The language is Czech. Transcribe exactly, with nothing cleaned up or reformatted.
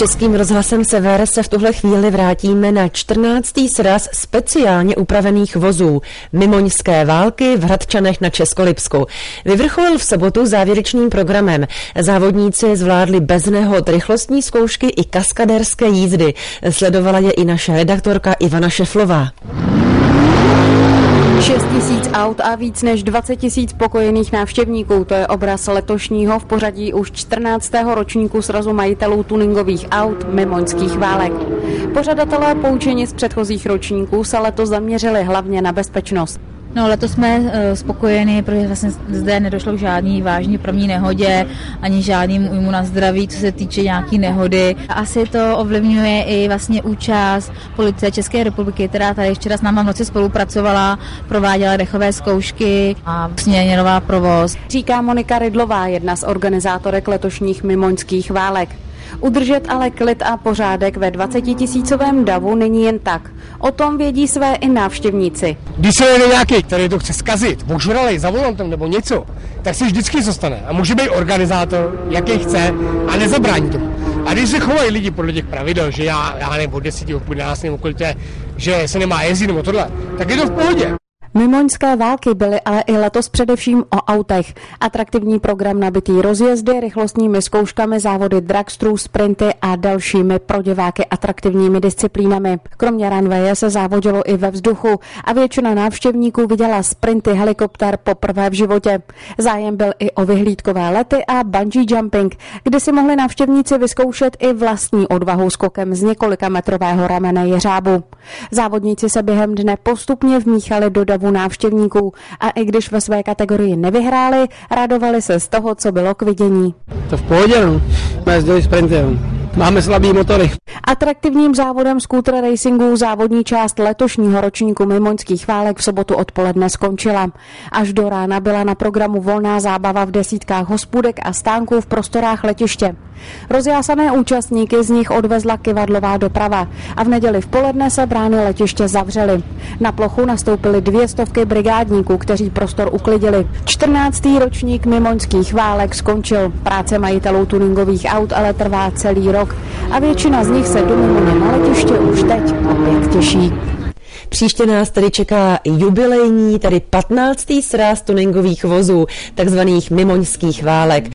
Českým rozhlasem Sever se v tuhle chvíli vrátíme na čtrnáctý sraz speciálně upravených vozů Mimoňské války v Hradčanech na Českolipsku. Vyvrcholil v sobotu závěrečným programem. Závodníci zvládli bez nehod rychlostní zkoušky i kaskadérské jízdy. Sledovala je i naše redaktorka Ivana Šeflová. šest tisíc aut a víc než dvacet tisíc spokojených návštěvníků. To je obraz letošního v pořadí už čtrnáctého ročníku srazu majitelů tuningových aut Mimoňských válek. Pořadatelé poučeni z předchozích ročníků se letos zaměřili hlavně na bezpečnost. No, letos jsme uh, spokojeni, protože vlastně zde nedošlo k žádný vážný první nehodě, ani žádným újmu na zdraví, co se týče nějaký nehody. Asi to ovlivňuje i vlastně účast policie České republiky, která tady včera s náma v noci spolupracovala, prováděla dechové zkoušky a směněrová provoz. Říká Monika Rydlová, jedna z organizátorek letošních Mimoňských válek. Udržet ale klid a pořádek ve dvacetitisícovém davu není jen tak. O tom vědí své i návštěvníci. Když se jede nějaký, který to chce zkazit, ožralej za volantem nebo něco, tak se vždycky zostane. A může být organizátor, jaký chce, a nezabrání tomu. A když se chovají lidi podle těch pravidel, že já, já nevím, od deseti, od dvanácti nebo kolik to je, že se nemá jezdit nebo tohle, tak je to v pohodě. Mimoňské války byly ale i letos především o autech. Atraktivní program nabitý rozjezdy, rychlostními zkouškami, závody dragstrů, sprinty a dalšími pro diváky atraktivními disciplínami. Kromě runwaye se závodilo i ve vzduchu a většina návštěvníků viděla sprinty helikoptér poprvé v životě. Zájem byl i o vyhlídkové lety a bungee jumping, kde si mohli návštěvníci vyzkoušet i vlastní odvahu skokem z několika metrového ramene jeřábu. Závodníci se během dne postupně vmíchali do davu návštěvníků a i když ve své kategorii nevyhráli, radovali se z toho, co bylo k vidění. To v pohodě, no. Jsme jezdili sprintem. Máme slabý motory. Atraktivním závodem scooter racingu závodní část letošního ročníku Mimoňských válek v sobotu odpoledne skončila. Až do rána byla na programu volná zábava v desítkách hospůdek a stánků v prostorách letiště. Rozjásané účastníky z nich odvezla kyvadlová doprava a v neděli v poledne se brány letiště zavřely. Na plochu nastoupily dvě stovky brigádníků, kteří prostor uklidili. čtrnáctý ročník Mimoňských válek skončil. Práce majitelů tuningových aut ale trvá celý rok a většina z nich se do Mimoně na letiště už teď opět těší. Příště nás tedy čeká jubilejní, tedy patnáctý sraz tuningových vozů, takzvaných Mimoňských válek.